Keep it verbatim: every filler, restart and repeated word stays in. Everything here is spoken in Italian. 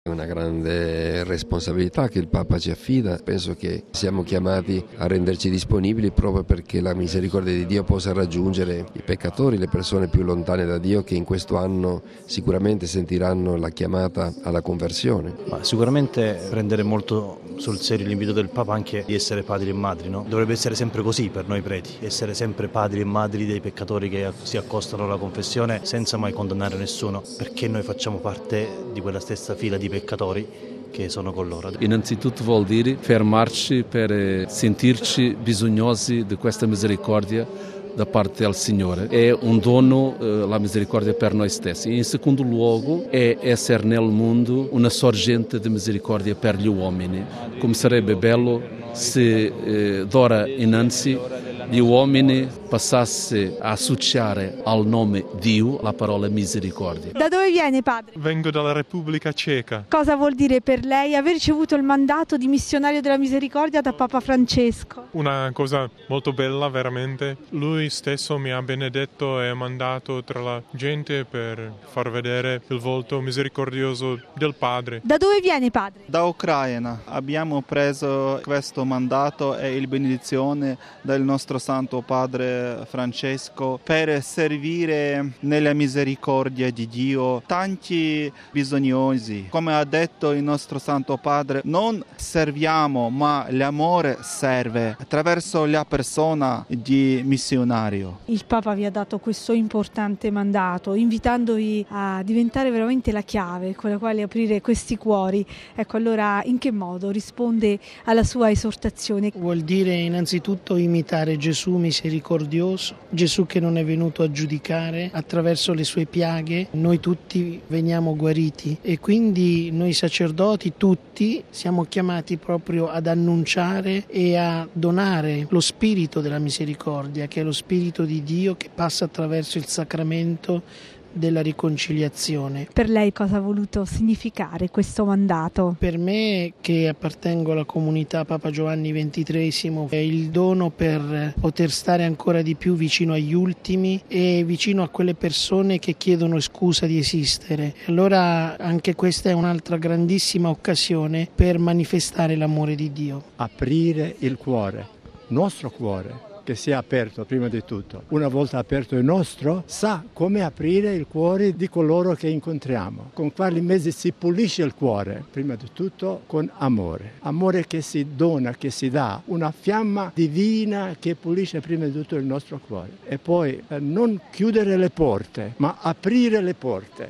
È una grande responsabilità che il Papa ci affida, penso che siamo chiamati a renderci disponibili proprio perché la misericordia di Dio possa raggiungere i peccatori, le persone più lontane da Dio che in questo anno sicuramente sentiranno la chiamata alla conversione. Ma sicuramente prendere molto sul serio l'invito del Papa anche di essere padri e madri, no? Dovrebbe essere sempre così per noi preti, essere sempre padri e madri dei peccatori che si accostano alla confessione senza mai condannare nessuno, perché noi facciamo parte di quella stessa fila di peccatori che sono con loro. Innanzitutto vuol dire fermarci per sentirci bisognosi di questa misericordia da parte del Signore. È un dono, eh, la misericordia per noi stessi. In secondo luogo è essere nel mondo una sorgente di misericordia per gli uomini. Come sarebbe bello se eh, d'ora innanzi gli uomini passasse a associare al nome Dio la parola misericordia. Da dove viene, padre? Vengo dalla Repubblica Ceca. Cosa vuol dire per lei aver ricevuto il mandato di missionario della misericordia da Papa Francesco? Una cosa molto bella, veramente. Lui stesso mi ha benedetto e mandato tra la gente per far vedere il volto misericordioso del Padre. Da dove viene, padre? Da Ucraina. Abbiamo preso questo mandato e il benedizione del nostro Santo Padre Francesco per servire nella misericordia di Dio tanti bisognosi. Come ha detto il nostro Santo Padre, non serviamo, ma l'amore serve attraverso la persona di missionario. Il Papa vi ha dato questo importante mandato, invitandovi a diventare veramente la chiave con la quale aprire questi cuori. Ecco, allora in che modo risponde alla sua esortazione? Vuol dire innanzitutto imitare Gesù misericordioso, Gesù che non è venuto a giudicare, attraverso le sue piaghe noi tutti veniamo guariti e quindi noi sacerdoti tutti siamo chiamati proprio ad annunciare e a donare lo spirito della misericordia, che è lo spirito di Dio che passa attraverso il sacramento della riconciliazione. Per lei cosa ha voluto significare questo mandato? Per me, che appartengo alla comunità Papa Giovanni ventitreesimo, è il dono per poter stare ancora di più vicino agli ultimi e vicino a quelle persone che chiedono scusa di esistere. Allora anche questa è un'altra grandissima occasione per manifestare l'amore di Dio. Aprire il cuore, nostro cuore, che sia aperto prima di tutto. Una volta aperto il nostro, sa come aprire il cuore di coloro che incontriamo. Con quali mezzi si pulisce il cuore? Prima di tutto con amore. Amore che si dona, che si dà. Una fiamma divina che pulisce prima di tutto il nostro cuore. E poi eh, non chiudere le porte, ma aprire le porte.